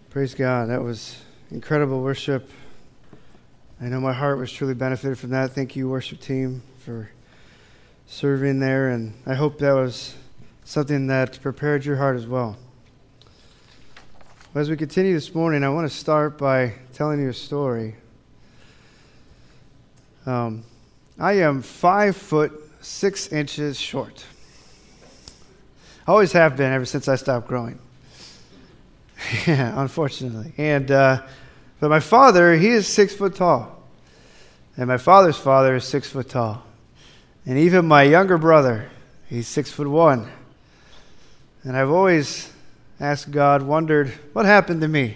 Praise God. That was incredible worship. I know my heart was truly benefited from that. Thank you, worship team, for serving there. And I hope that was something that prepared your heart as well. As we continue this morning, I want to start by telling you a story. I am 5'6" short. I always have been ever since I stopped growing. Yeah, unfortunately. And but my father, he is 6 foot tall. And my father's father is 6 foot tall. And even my younger brother, he's 6'1". And I've always asked God, wondered, what happened to me?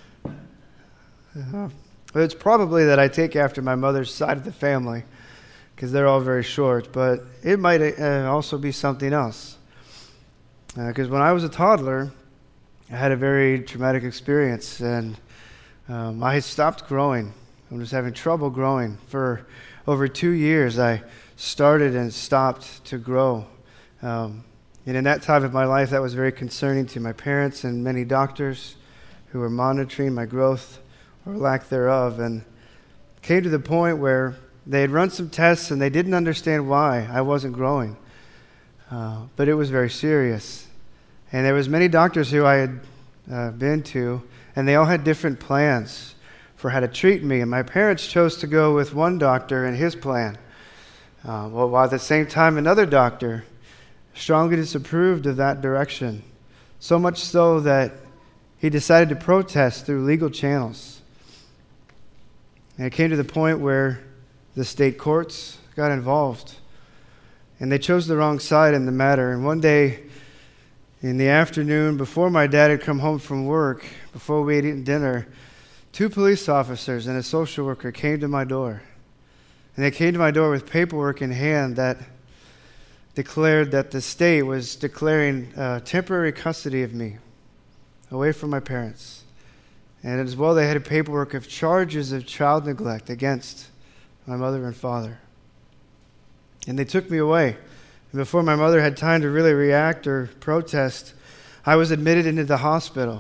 It's probably that I take after my mother's side of the family, because they're all very short. But it might also be something else. Because when I was a toddler, I had a very traumatic experience, and I had stopped growing. I was having trouble growing. For over 2 years, I started and stopped to grow. And in that time of my life, that was very concerning to my parents and many doctors who were monitoring my growth or lack thereof. And it came to the point where they had run some tests, and they didn't understand why I wasn't growing. But it was very serious. And there was many doctors who I had been to, and they all had different plans for how to treat me. And my parents chose to go with one doctor and his plan. While at the same time, another doctor strongly disapproved of that direction. So much so that he decided to protest through legal channels. And it came to the point where the state courts got involved. And they chose the wrong side in the matter. And one day, in the afternoon, before my dad had come home from work, before we had eaten dinner, 2 police officers and a social worker came to my door. And they came to my door with paperwork in hand that declared that the state was declaring temporary custody of me away from my parents. And as well, they had a paperwork of charges of child neglect against my mother and father. And they took me away. And before my mother had time to really react or protest, I was admitted into the hospital.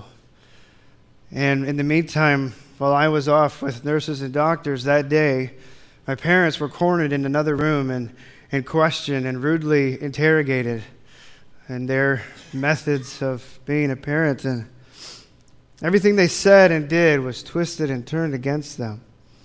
And in the meantime, while I was off with nurses and doctors that day, my parents were cornered in another room and questioned and rudely interrogated, and their methods of being a parent. And everything they said and did was twisted and turned against them.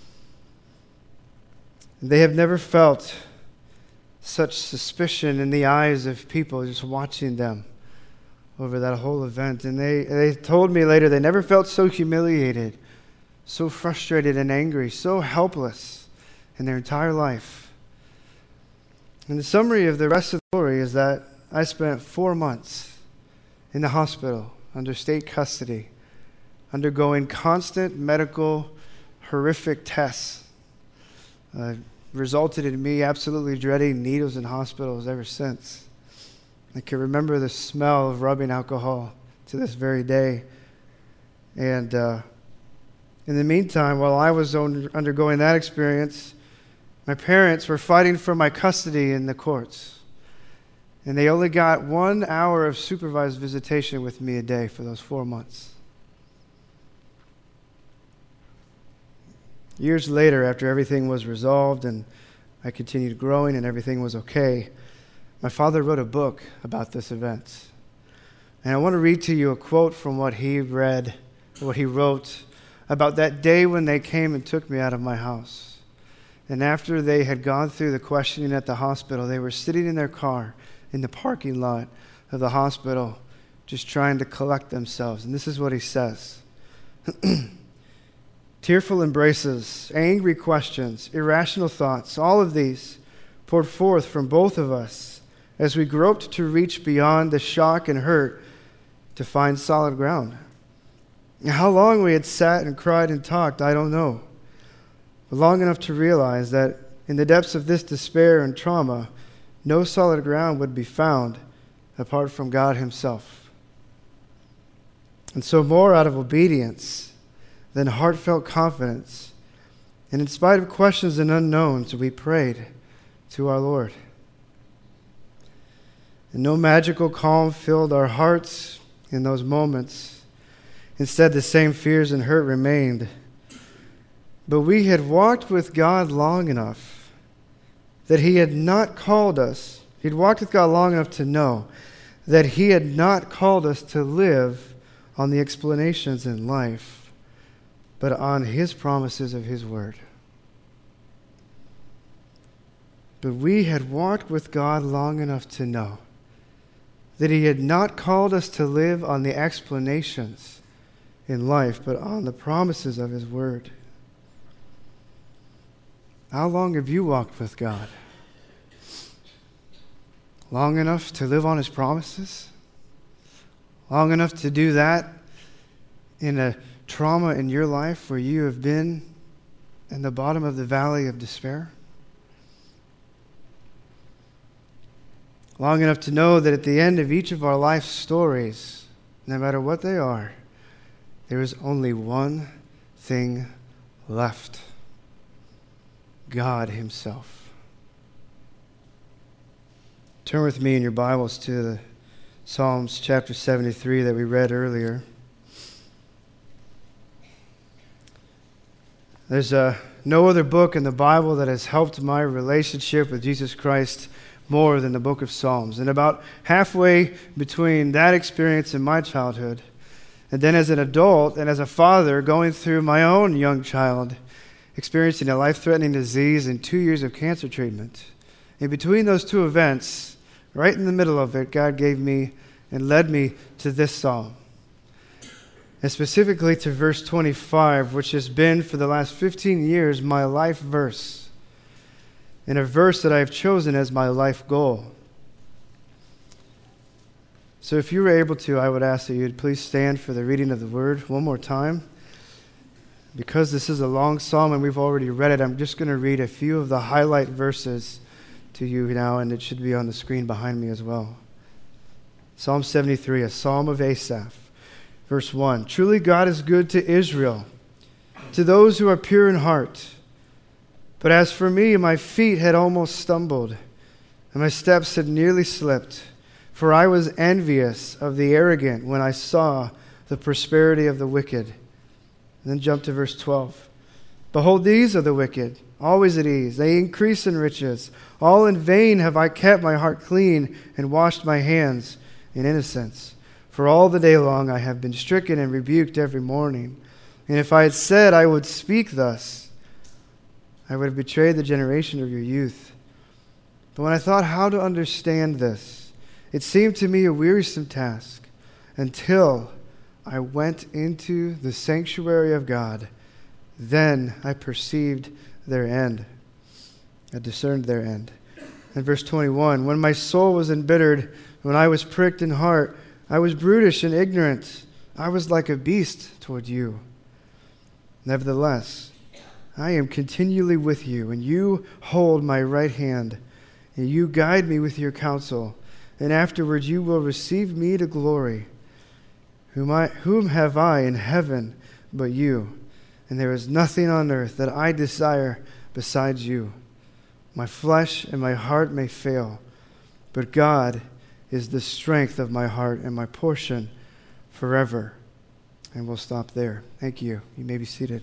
They have never felt such suspicion in the eyes of people just watching them over that whole event. And they told me later they never felt so humiliated, so frustrated and angry, so helpless in their entire life. And the summary of the rest of the story is that I spent 4 months in the hospital under state custody, undergoing constant medical, horrific tests. Resulted in me absolutely dreading needles in hospitals ever since. I can remember the smell of rubbing alcohol to this very day. And in the meantime, while I was undergoing that experience, my parents were fighting for my custody in the courts. And they only got 1 hour of supervised visitation with me a day for those 4 months. Years later, after everything was resolved and I continued growing and everything was okay, my father wrote a book about this event. And I want to read to you a quote from what he wrote about that day when they came and took me out of my house. And after they had gone through the questioning at the hospital, they were sitting in their car in the parking lot of the hospital just trying to collect themselves. And this is what he says. Tearful embraces, angry questions, irrational thoughts, all of these poured forth from both of us as we groped to reach beyond the shock and hurt to find solid ground. How long we had sat and cried and talked, I don't know. But long enough to realize that in the depths of this despair and trauma, no solid ground would be found apart from God Himself. And so more out of obedience than heartfelt confidence, and in spite of questions and unknowns, we prayed to our Lord. And no magical calm filled our hearts in those moments. Instead, the same fears and hurt remained. But we had walked with God long enough that he had not called us. He'd walked with God long enough to know that he had not called us to live on the explanations in life, but on his promises of his word. But we had walked with God long enough to know that he had not called us to live on the explanations in life, but on the promises of his word. How long have you walked with God? Long enough to live on his promises? Long enough to do that in a trauma in your life where you have been in the bottom of the valley of despair? Long enough to know that at the end of each of our life stories, no matter what they are, there is only one thing left: God himself. Turn with me in your Bibles to the Psalms chapter 73 that we read earlier. There's no other book in the Bible that has helped my relationship with Jesus Christ more than the book of Psalms. And about halfway between that experience in my childhood, and then as an adult and as a father going through my own young child, experiencing a life-threatening disease and 2 years of cancer treatment. In between those two events, right in the middle of it, God gave me and led me to this psalm. And specifically to verse 25, which has been for the last 15 years my life verse. And a verse that I have chosen as my life goal. So if you were able to, I would ask that you'd please stand for the reading of the word one more time. Because this is a long psalm and we've already read it, I'm just going to read a few of the highlight verses to you now, and it should be on the screen behind me as well. Psalm 73, a psalm of Asaph. Verse 1, truly God is good to Israel, to those who are pure in heart. But as for me, my feet had almost stumbled, and my steps had nearly slipped. For I was envious of the arrogant when I saw the prosperity of the wicked. And then jump to verse 12. Behold, these are the wicked, always at ease. They increase in riches. All in vain have I kept my heart clean and washed my hands in innocence. For all the day long I have been stricken and rebuked every morning. And if I had said I would speak thus, I would have betrayed the generation of your youth. But when I thought how to understand this, it seemed to me a wearisome task until I went into the sanctuary of God. Then I perceived their end. I discerned their end. And verse 21, when my soul was embittered, when I was pricked in heart, I was brutish and ignorant. I was like a beast toward you. Nevertheless, I am continually with you, and you hold my right hand, and you guide me with your counsel, and afterwards you will receive me to glory. Whom have I in heaven but you? And there is nothing on earth that I desire besides you. My flesh and my heart may fail, but God is the strength of my heart and my portion forever. And we'll stop there. Thank you. You may be seated.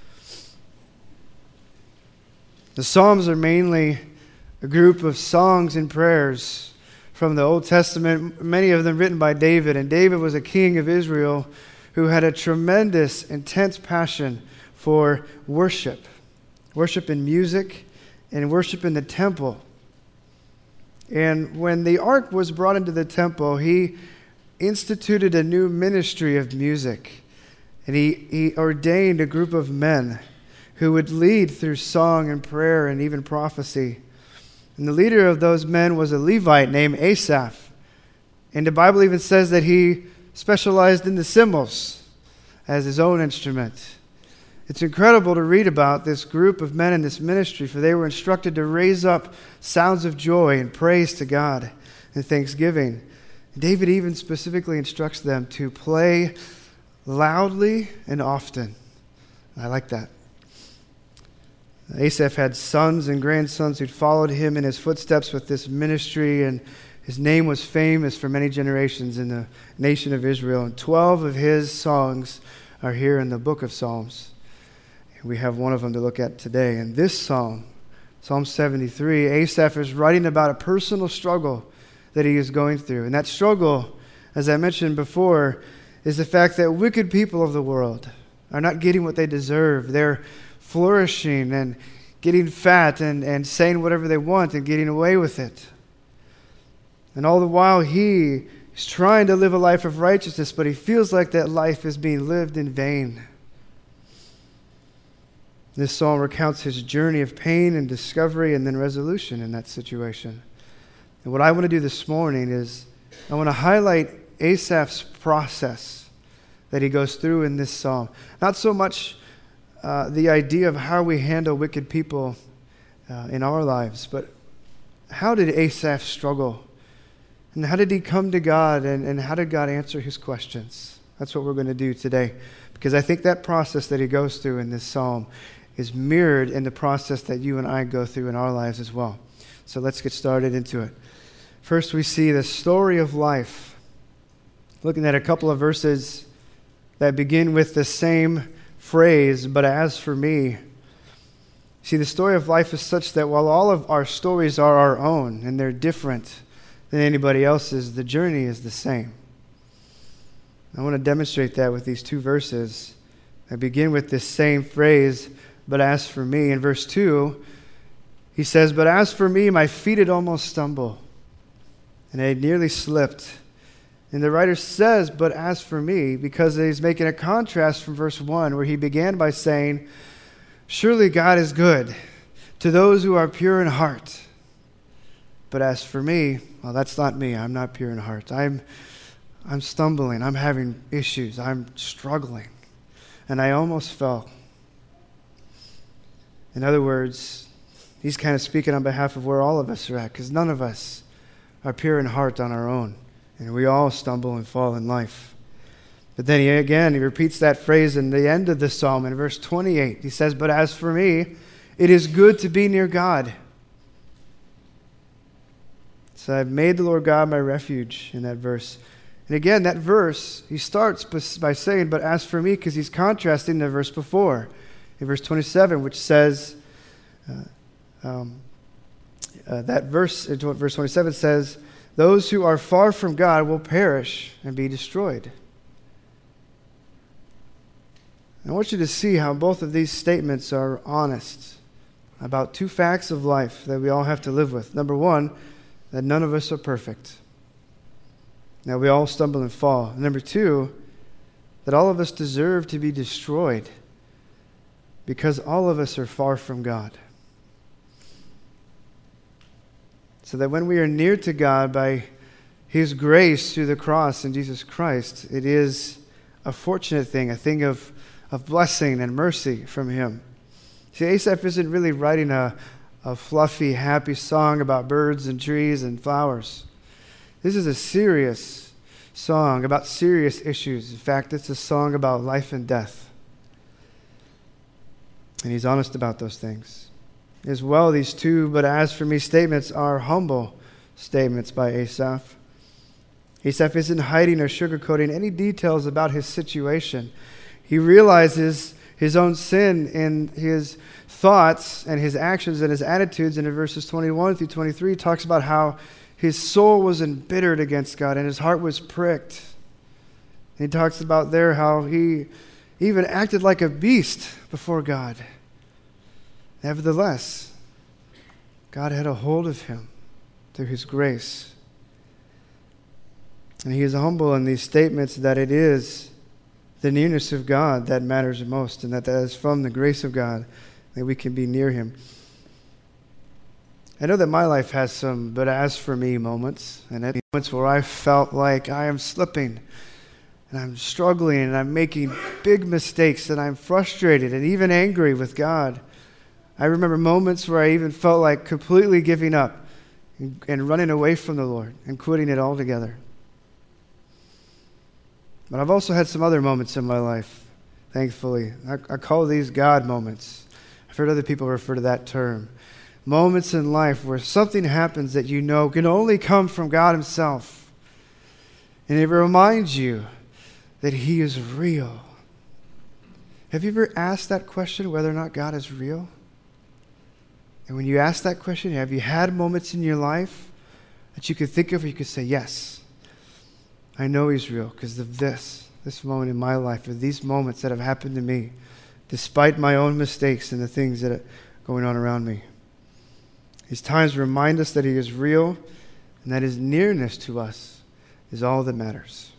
The Psalms are mainly a group of songs and prayers from the Old Testament, many of them written by David. And David was a king of Israel who had a tremendous, intense passion for worship in music, and worship in the temple. And when the ark was brought into the temple, he instituted a new ministry of music. And he ordained a group of men who would lead through song and prayer and even prophecy. And the leader of those men was a Levite named Asaph. And the Bible even says that he specialized in the cymbals as his own instrument. It's incredible to read about this group of men in this ministry, for they were instructed to raise up sounds of joy and praise to God and thanksgiving. David even specifically instructs them to play loudly and often. I like that. Asaph had sons and grandsons who'd followed him in his footsteps with this ministry, and his name was famous for many generations in the nation of Israel. And 12 of his songs are here in the book of Psalms. We have one of them to look at today. And this psalm, Psalm 73, Asaph is writing about a personal struggle that he is going through. And that struggle, as I mentioned before, is the fact that wicked people of the world are not getting what they deserve. They're flourishing and getting fat and saying whatever they want and getting away with it. And all the while he is trying to live a life of righteousness, but he feels like that life is being lived in vain. This psalm recounts his journey of pain and discovery and then resolution in that situation. And what I want to do this morning is I want to highlight Asaph's process that he goes through in this psalm. Not so much the idea of how we handle wicked people in our lives, but how did Asaph struggle? And how did he come to God? And how did God answer his questions? That's what we're going to do today. Because I think that process that he goes through in this psalm is mirrored in the process that you and I go through in our lives as well. So let's get started into it. First, we see the story of life. Looking at a couple of verses that begin with the same phrase, but as for me. See, the story of life is such that while all of our stories are our own and they're different than anybody else's, the journey is the same. I want to demonstrate that with these two verses. I begin with this same phrase, but as for me. In verse 2, he says, but as for me, my feet had almost stumbled, and I had nearly slipped. And the writer says, but as for me, because he's making a contrast from verse 1, where he began by saying, surely God is good to those who are pure in heart. But as for me, well, that's not me. I'm not pure in heart. I'm stumbling. I'm having issues. I'm struggling. And I almost fell. In other words, he's kind of speaking on behalf of where all of us are at, because none of us are pure in heart on our own. And we all stumble and fall in life. But then he repeats that phrase in the end of the psalm in verse 28. He says, but as for me, it is good to be near God. So I've made the Lord God my refuge in that verse. And again, that verse, he starts by saying, but as for me, because he's contrasting the verse before. In verse 27, which says, verse 27 says, those who are far from God will perish and be destroyed. I want you to see how both of these statements are honest about two facts of life that we all have to live with. Number one, that none of us are perfect. Now we all stumble and fall. And number two, that all of us deserve to be destroyed because all of us are far from God. So that when we are near to God by His grace through the cross in Jesus Christ, it is a fortunate thing, a thing of blessing and mercy from Him. See, Asaph isn't really writing a fluffy, happy song about birds and trees and flowers. This is a serious song about serious issues. In fact, it's a song about life and death. And he's honest about those things. As well, these two "but as for me" statements are humble statements by Asaph. Asaph isn't hiding or sugarcoating any details about his situation. He realizes his own sin in his thoughts and his actions and his attitudes. And in verses 21 through 23, he talks about how his soul was embittered against God and his heart was pricked. And he talks about there how he even acted like a beast before God. Nevertheless, God had a hold of him through His grace. And he is humble in these statements that it is the nearness of God that matters most, and that is from the grace of God that we can be near Him. I know that my life has some "but as for me" moments, and at moments where I felt like I am slipping, and I'm struggling, and I'm making big mistakes, and I'm frustrated and even angry with God. I remember moments where I even felt like completely giving up and running away from the Lord and quitting it altogether. But I've also had some other moments in my life, thankfully. I call these God moments. I've heard other people refer to that term. Moments in life where something happens that you know can only come from God Himself. And it reminds you that He is real Have you ever asked that question, whether or not God is real? And when you ask that question, have you had moments in your life that you could think of where you could say, yes, I know he's real because of this moment in my life, or these moments that have happened to me, despite my own mistakes and the things that are going on around me. These times remind us that he is real and that his nearness to us is all that matters.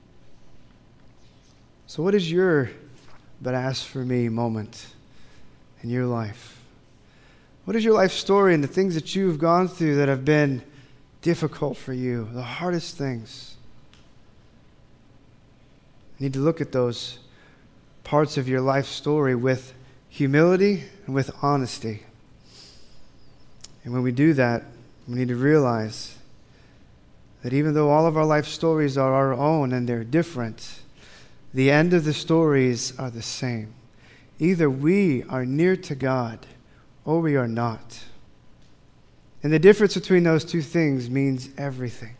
So what is your "but as for me" moment in your life? What is your life story and the things that you've gone through that have been difficult for you, the hardest things? You need to look at those parts of your life story with humility and with honesty. And when we do that, we need to realize that even though all of our life stories are our own and they're different, the end of the stories are the same. Either we are near to God or we are not. And the difference between those two things means everything.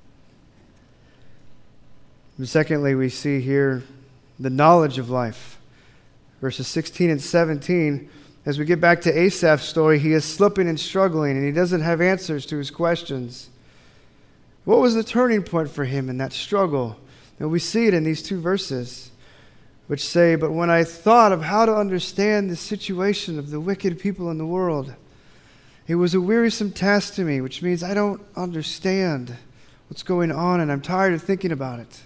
And secondly, we see here the knowledge of life. Verses 16 and 17, as we get back to Asaph's story, he is slipping and struggling, and he doesn't have answers to his questions. What was the turning point for him in that struggle? And we see it in these two verses, which say, "But when I thought of how to understand the situation of the wicked people in the world, it was a wearisome task to me," which means I don't understand what's going on, and I'm tired of thinking about it.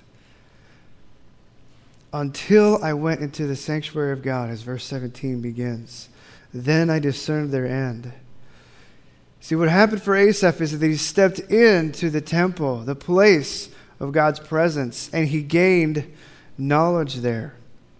"Until I went into the sanctuary of God," as verse 17 begins. "Then I discerned their end." See, what happened for Asaph is that he stepped into the temple, the place of God's presence, and he gained knowledge there.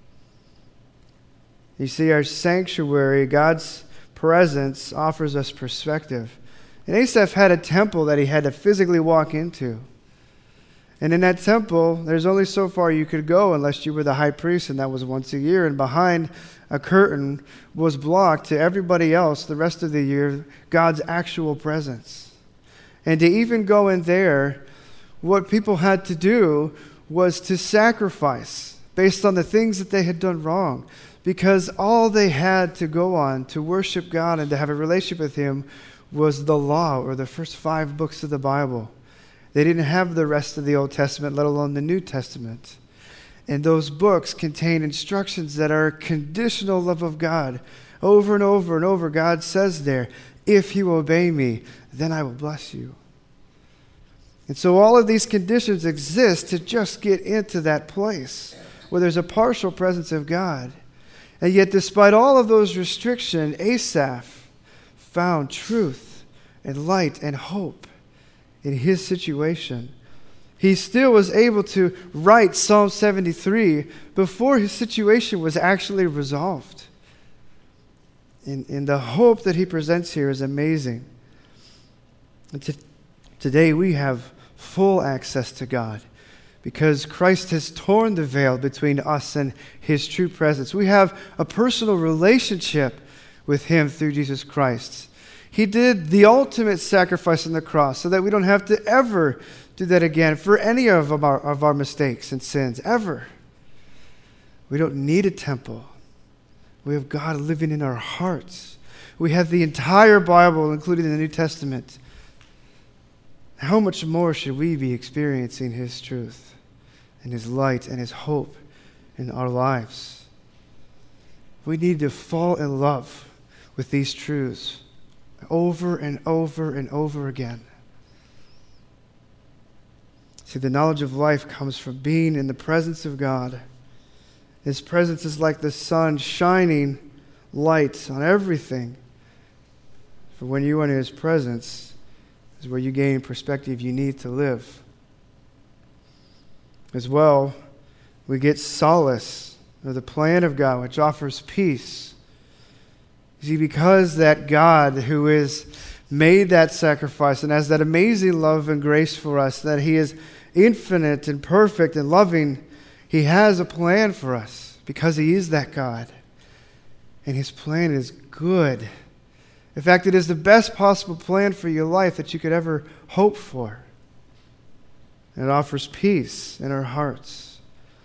You see, our sanctuary, God's presence, offers us perspective. And Asaph had a temple that he had to physically walk into. And in that temple, there's only so far you could go unless you were the high priest, and that was once a year. And behind a curtain was blocked to everybody else the rest of the year God's actual presence. And to even go in there, what people had to do was to sacrifice based on the things that they had done wrong, because all they had to go on to worship God and to have a relationship with him was the law, or the first 5 books of the Bible. They didn't have the rest of the Old Testament, let alone the New Testament. And those books contain instructions that are conditional love of God. Over and over and over, God says there, "If you obey me, then I will bless you." And so all of these conditions exist to just get into that place where there's a partial presence of God. And yet, despite all of those restrictions, Asaph found truth and light and hope in his situation. He still was able to write Psalm 73 before his situation was actually resolved. And the hope that he presents here is amazing. And today we have full access to God because Christ has torn the veil between us and his true presence. We have a personal relationship with him through Jesus Christ. He did the ultimate sacrifice on the cross so that we don't have to ever do that again for any of our mistakes and sins, ever. We don't need a temple. We have God living in our hearts. We have the entire Bible, including the New Testament. How much more should we be experiencing his truth and his light and his hope in our lives? We need to fall in love with these truths over and over and over again. See, the knowledge of life comes from being in the presence of God. His presence is like the sun shining light on everything. For when you are in his presence is where you gain perspective you need to live. As well, we get solace of the plan of God, which offers peace. See, because that God who has made that sacrifice and has that amazing love and grace for us, that he is infinite and perfect and loving, he has a plan for us because he is that God. And his plan is good. In fact, it is the best possible plan for your life that you could ever hope for. And it offers peace in our hearts.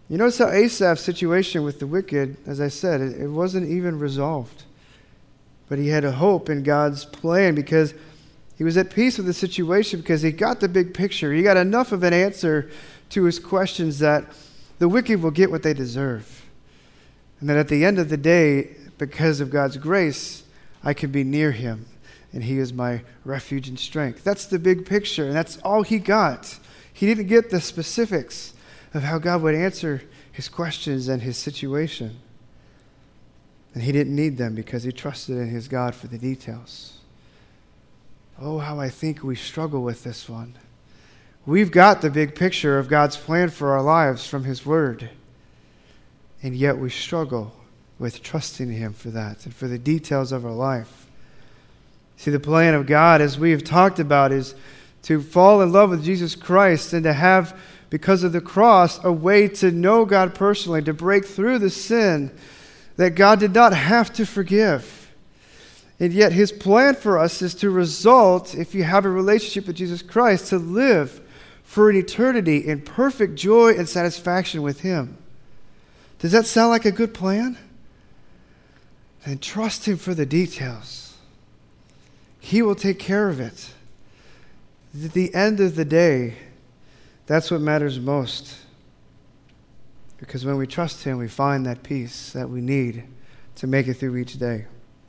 You notice how Asaph's situation with the wicked, as I said, it wasn't even resolved. But he had a hope in God's plan because he was at peace with the situation because he got the big picture. He got enough of an answer to his questions that the wicked will get what they deserve. And that at the end of the day, because of God's grace, I can be near him. And he is my refuge and strength. That's the big picture, and that's all he got. He didn't get the specifics of how God would answer his questions and his situation. And he didn't need them because he trusted in his God for the details. Oh, how I think we struggle with this one. We've got the big picture of God's plan for our lives from his word. And yet we struggle with trusting him for that and for the details of our life. See, the plan of God, as we have talked about, is to fall in love with Jesus Christ and to have, because of the cross, a way to know God personally, to break through the sin that God did not have to forgive. And yet his plan for us is to result, if you have a relationship with Jesus Christ, to live for an eternity in perfect joy and satisfaction with him. Does that sound like a good plan? Then trust him for the details. He will take care of it. At the end of the day, that's what matters most. Because when we trust him, we find that peace that we need to make it through each day.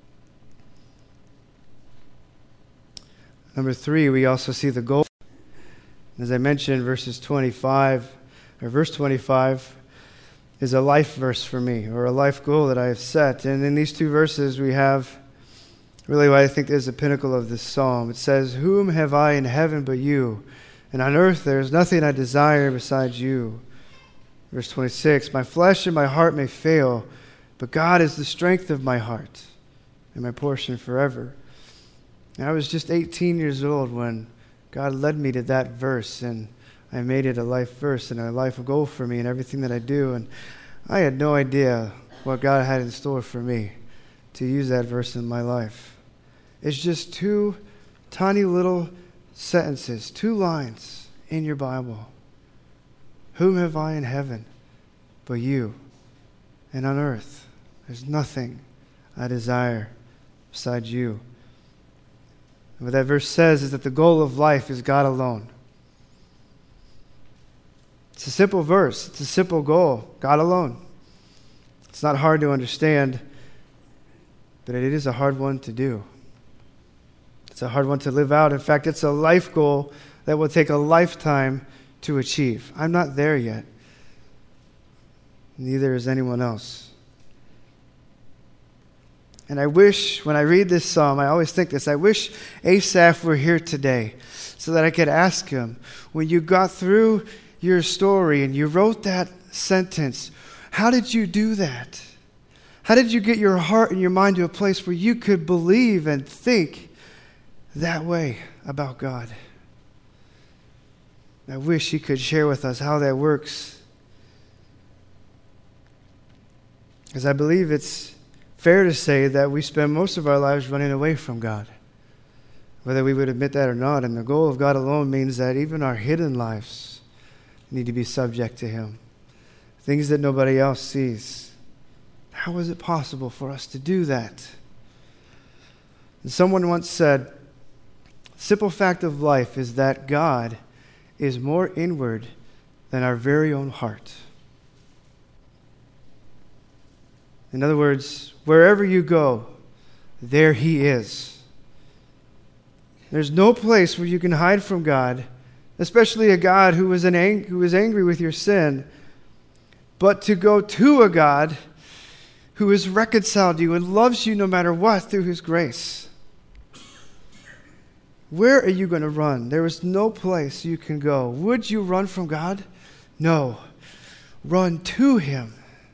Number 3, we also see the goal. As I mentioned, verse 25 is a life verse for me, or a life goal that I have set. And in these 2 verses, we have really what I think is the pinnacle of this psalm. It says, "Whom have I in heaven but you? And on earth there is nothing I desire besides you." Verse 26, "My flesh and my heart may fail, but God is the strength of my heart and my portion forever." And I was just 18 years old when God led me to that verse, and I made it a life verse and a life goal for me in everything that I do. And I had no idea what God had in store for me to use that verse in my life. It's just 2 tiny little sentences, 2 lines in your Bible. Whom have I in heaven but you? And on earth, there's nothing I desire besides you. And what that verse says is that the goal of life is God alone. It's a simple verse. It's a simple goal. God alone. It's not hard to understand, but it is a hard one to do. It's a hard one to live out. In fact, it's a life goal that will take a lifetime to achieve. I'm not there yet. Neither is anyone else. And I wish, when I read this psalm, I always think this, I wish Asaph were here today so that I could ask him, when you got through your story and you wrote that sentence, how did you do that? How did you get your heart and your mind to a place where you could believe and think that way about God? I wish he could share with us how that works. Because I believe it's fair to say that we spend most of our lives running away from God, whether we would admit that or not. And the goal of God alone means that even our hidden lives need to be subject to him. Things that nobody else sees. How is it possible for us to do that? And someone once said, the simple fact of life is that God is more inward than our very own heart. In other words, wherever you go, there he is. There's no place where you can hide from God, especially a God who is angry with your sin, but to go to a God who has reconciled you and loves you no matter what through his grace. Where are you going to run? There is no place you can go. Would you run from God? No. Run to him.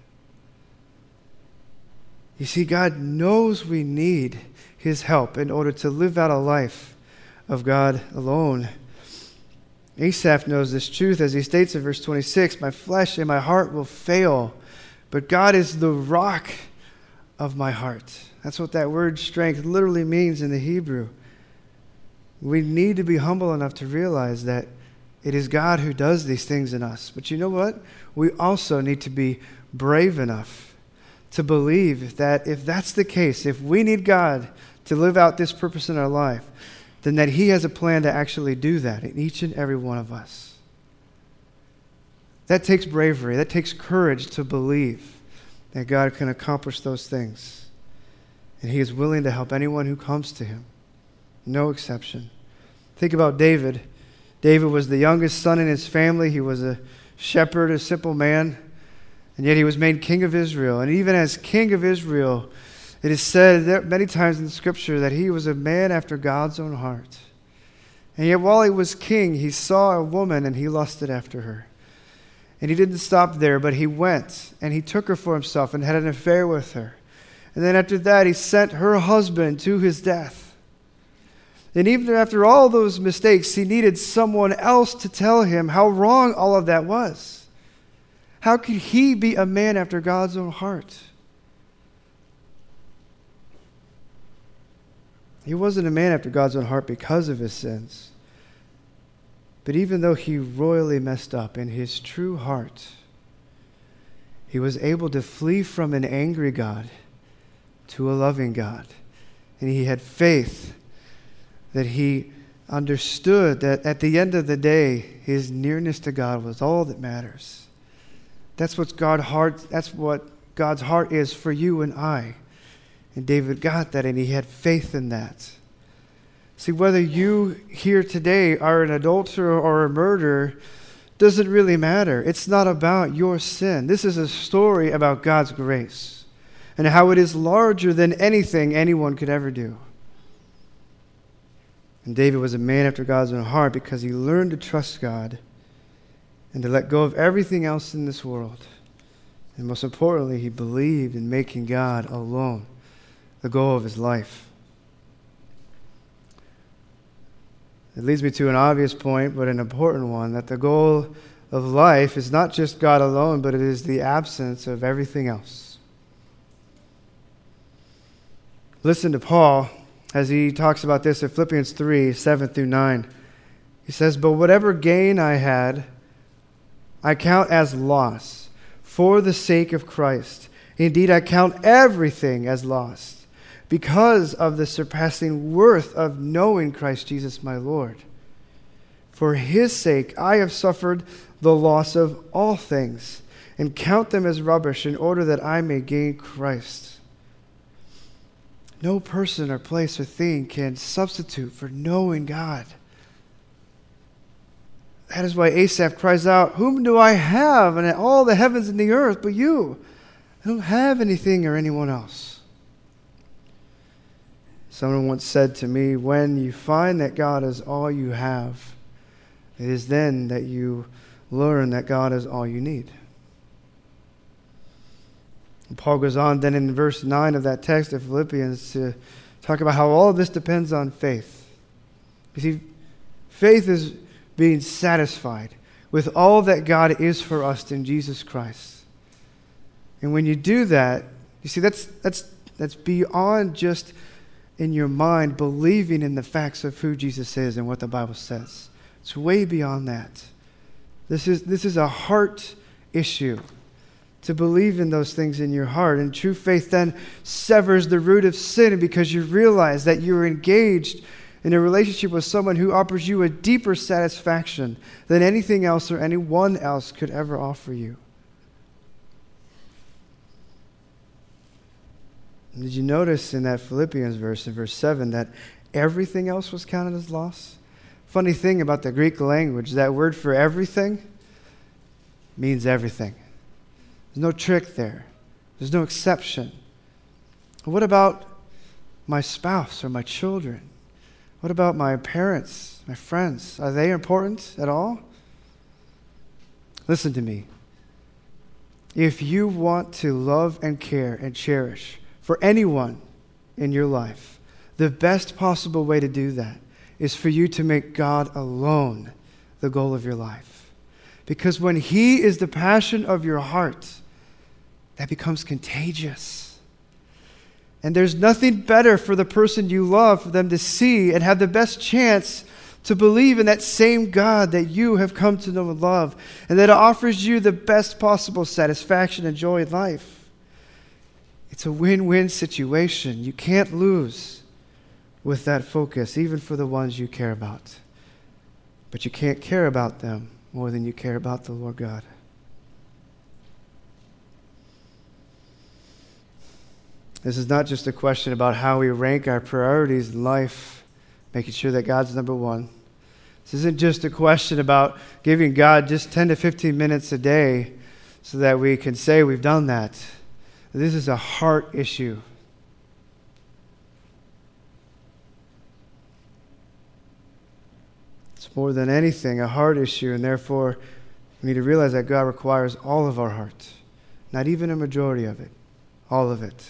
You see, God knows we need his help in order to live out a life of God alone. Asaph knows this truth as he states in verse 26, "My flesh and my heart will fail, but God is the rock of my heart." That's what that word strength literally means in the Hebrew. We need to be humble enough to realize that It is God who does these things in us. But you know what? We also need to be brave enough to believe that if that's the case, if we need God to live out this purpose in our life, then that He has a plan to actually do that in each and every one of us. That takes bravery. That takes courage to believe that God can accomplish those things. And He is willing to help anyone who comes to Him. No exception. Think about David. David was the youngest son in his family. He was a shepherd, a simple man. And yet he was made king of Israel. And even as king of Israel, it is said many times in the Scripture that he was a man after God's own heart. And yet while he was king, he saw a woman and he lusted after her. And he didn't stop there, but he went and he took her for himself and had an affair with her. And then after that, he sent her husband to his death. And even after all those mistakes, he needed someone else to tell him how wrong all of that was. How could he be a man after God's own heart? He wasn't a man after God's own heart because of his sins. But even though he royally messed up in his true heart, he was able to flee from an angry God to a loving God. And he had faith that he understood that at the end of the day, his nearness to God was all that matters. That's what God's heart is for you and I. And David got that, and he had faith in that. See, whether you here today are an adulterer or a murderer doesn't really matter. It's not about your sin. This is a story about God's grace and how it is larger than anything anyone could ever do. And David was a man after God's own heart because he learned to trust God and to let go of everything else in this world. And most importantly, he believed in making God alone the goal of his life. It leads me to an obvious point, but an important one, that the goal of life is not just God alone, but it is the absence of everything else. Listen to Paul as he talks about this in Philippians 3, 7 through 9. He says, "But whatever gain I had, I count as loss for the sake of Christ. Indeed, I count everything as lost because of the surpassing worth of knowing Christ Jesus my Lord. For his sake I have suffered the loss of all things and count them as rubbish in order that I may gain Christ." No person or place or thing can substitute for knowing God. That is why Asaph cries out, "Whom do I have in all the heavens and the earth but you? I don't have anything or anyone else." Someone once said to me, when you find that God is all you have, it is then that you learn that God is all you need. And Paul goes on then in verse 9 of that text of Philippians to talk about how all of this depends on faith. You see, faith is being satisfied with all that God is for us in Jesus Christ. And when you do that, you see, that's beyond just in your mind believing in the facts of who Jesus is and what the Bible says. It's way beyond that. This is a heart issue, to believe in those things in your heart. And true faith then severs the root of sin because you realize that you're engaged in a relationship with someone who offers you a deeper satisfaction than anything else or anyone else could ever offer you. Did you notice in that Philippians verse, in verse 7, that everything else was counted as loss? Funny thing about the Greek language, that word for everything means everything. There's no trick there. There's no exception. What about my spouse or my children? What about my parents, my friends? Are they important at all? Listen to me. If you want to love and care and cherish for anyone in your life, the best possible way to do that is for you to make God alone the goal of your life. Because when he is the passion of your heart, that becomes contagious. And there's nothing better for the person you love for them to see and have the best chance to believe in that same God that you have come to know and love, and that offers you the best possible satisfaction and joy in life. It's a win-win situation. You can't lose with that focus, even for the ones you care about. But you can't care about them more than you care about the Lord God. This is not just a question about how we rank our priorities in life, making sure that God's number one. This isn't just a question about giving God just 10 to 15 minutes a day so that we can say we've done that. This is a heart issue. It's more than anything a heart issue, and therefore we need to realize that God requires all of our heart, not even a majority of it, all of it.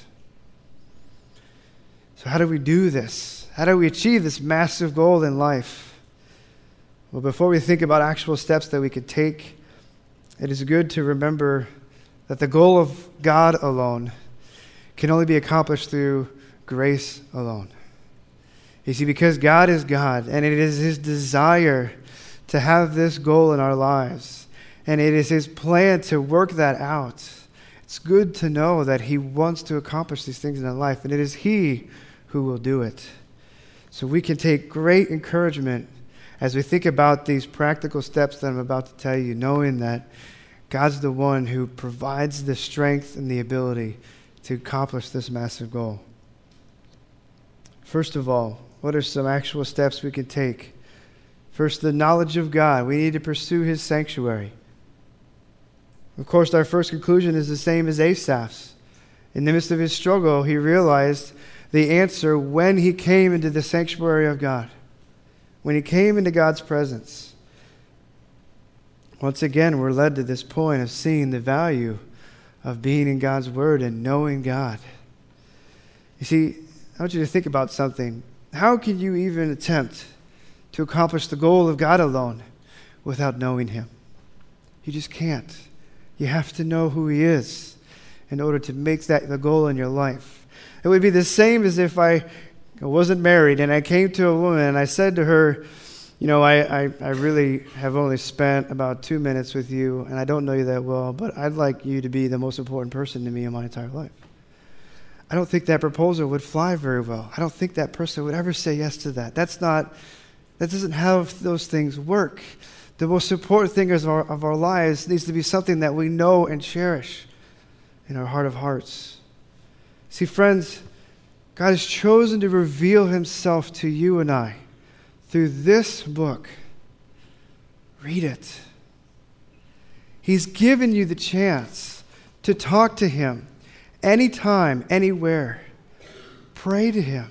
So how do we do this? How do we achieve this massive goal in life? Well, before we think about actual steps that we could take, it is good to remember that the goal of God alone can only be accomplished through grace alone. You see, because God is God, and it is His desire to have this goal in our lives, and it is His plan to work that out, it's good to know that He wants to accomplish these things in our life, and it is He who will do it. So we can take great encouragement as we think about these practical steps that I'm about to tell you, knowing that God's the one who provides the strength and the ability to accomplish this massive goal. First of all, what are some actual steps we can take? First, the knowledge of God. We need to pursue His sanctuary. Of course, our first conclusion is the same as Asaph's. In the midst of his struggle, he realized the answer when he came into the sanctuary of God, when he came into God's presence. Once again, we're led to this point of seeing the value of being in God's Word and knowing God. You see, I want you to think about something. How can you even attempt to accomplish the goal of God alone without knowing Him? You just can't. You have to know who He is in order to make that the goal in your life. It would be the same as if I wasn't married and I came to a woman and I said to her, you know, I really have only spent about 2 minutes with you, and I don't know you that well, but I'd like you to be the most important person to me in my entire life. I don't think that proposal would fly very well. I don't think that person would ever say yes to that. That doesn't how those things work. The most important thing of our lives needs to be something that we know and cherish in our heart of hearts. See, friends, God has chosen to reveal Himself to you and I through this book. Read it. He's given you the chance to talk to Him anytime, anywhere. Pray to Him.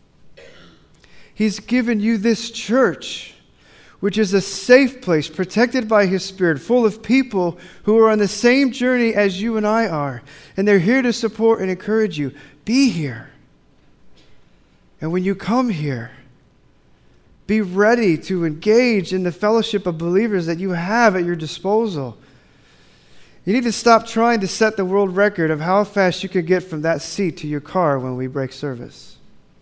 He's given you this church, which is a safe place, protected by His Spirit, full of people who are on the same journey as you and I are. And they're here to support and encourage you. Be here. And when you come here, be ready to engage in the fellowship of believers that you have at your disposal. You need to stop trying to set the world record of how fast you can get from that seat to your car when we break service.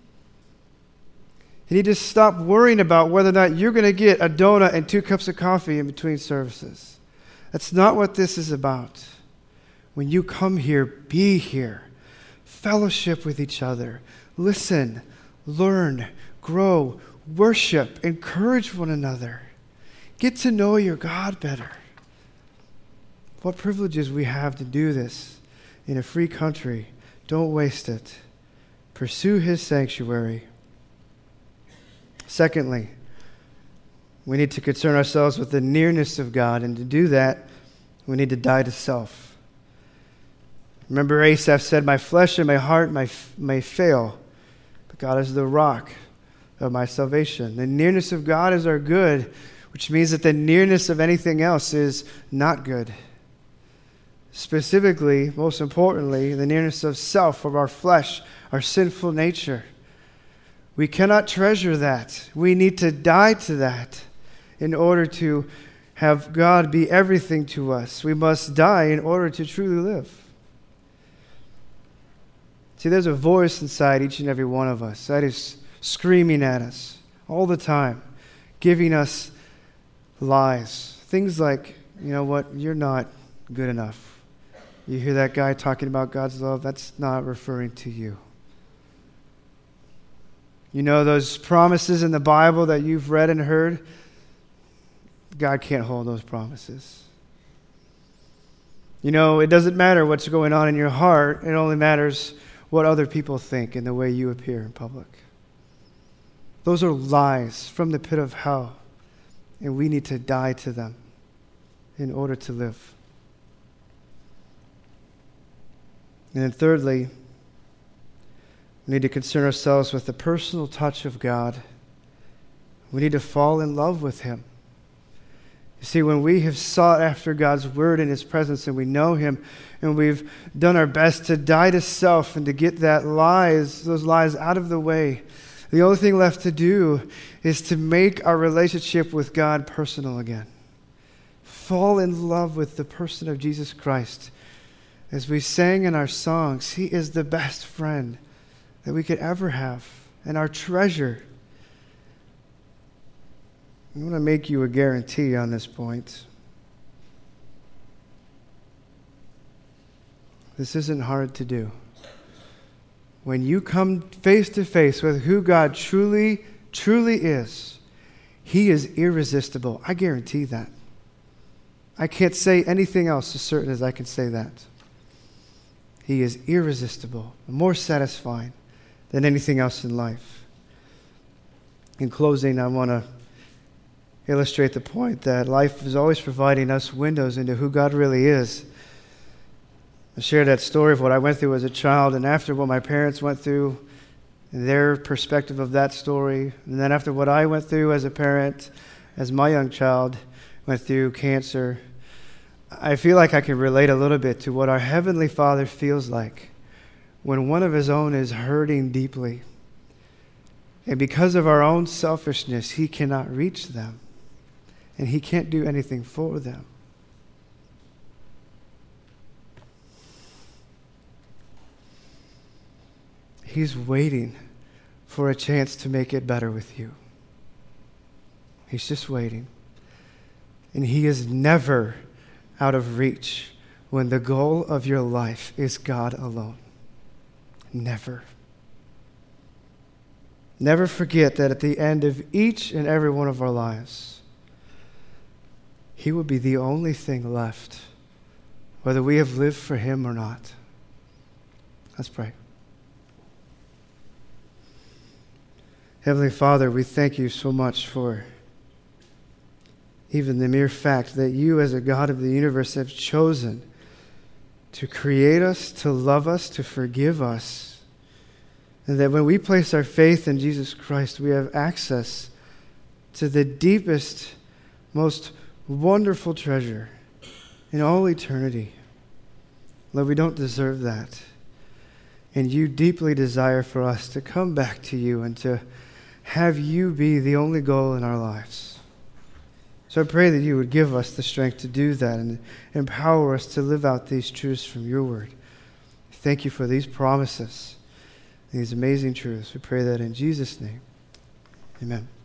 You need to stop worrying about whether or not you're going to get a donut and 2 cups of coffee in between services. That's not what this is about. When you come here, be here. Fellowship with each other. Listen, learn, grow, worship, encourage one another. Get to know your God better. What privileges we have to do this in a free country. Don't waste it. Pursue His sanctuary. Secondly, we need to concern ourselves with the nearness of God, and to do that, we need to die to self. Remember, Asaph said, "My flesh and my heart may fail, but God is the rock of my salvation." The nearness of God is our good, which means that the nearness of anything else is not good. Specifically, most importantly, the nearness of self, of our flesh, our sinful nature. We cannot treasure that. We need to die to that in order to have God be everything to us. We must die in order to truly live. See, there's a voice inside each and every one of us that is screaming at us all the time. giving us lies. Things like, you know what, you're not good enough. You hear that guy talking about God's love, that's not referring to you. You know those promises in the Bible that you've read and heard? God can't hold those promises. You know, it doesn't matter what's going on in your heart. It only matters what other people think and the way you appear in public. Those are lies from the pit of hell, and we need to die to them in order to live. And then thirdly, we need to concern ourselves with the personal touch of God. We need to fall in love with Him. You see, when we have sought after God's word in His presence and we know Him and we've done our best to die to self and to get those lies out of the way, the only thing left to do is to make our relationship with God personal again. Fall in love with the person of Jesus Christ. As we sang in our songs, He is the best friend that we could ever have and our treasure. I want to make you a guarantee on this point. This isn't hard to do. When you come face to face with who God truly, truly is, He is irresistible. I guarantee that. I can't say anything else as certain as I can say that. He is irresistible, more satisfying than anything else in life. In closing, I want to illustrate the point that life is always providing us windows into who God really is. I shared that story of what I went through as a child, and after what my parents went through, their perspective of that story, and then after what I went through as a parent, as my young child went through cancer, I feel like I can relate a little bit to what our Heavenly Father feels like when one of His own is hurting deeply. And because of our own selfishness, He cannot reach them. And He can't do anything for them. He's waiting for a chance to make it better with you. He's just waiting. And He is never out of reach when the goal of your life is God alone. Never. Never forget that at the end of each and every one of our lives, He will be the only thing left, whether we have lived for Him or not. Let's pray. Heavenly Father, we thank You so much for even the mere fact that You, as a God of the universe, have chosen to create us, to love us, to forgive us, and that when we place our faith in Jesus Christ, we have access to the deepest, most wonderful treasure in all eternity. Lord, we don't deserve that. And You deeply desire for us to come back to You and to have You be the only goal in our lives. So I pray that You would give us the strength to do that and empower us to live out these truths from Your word. Thank You for these promises, these amazing truths. We pray that in Jesus' name. Amen.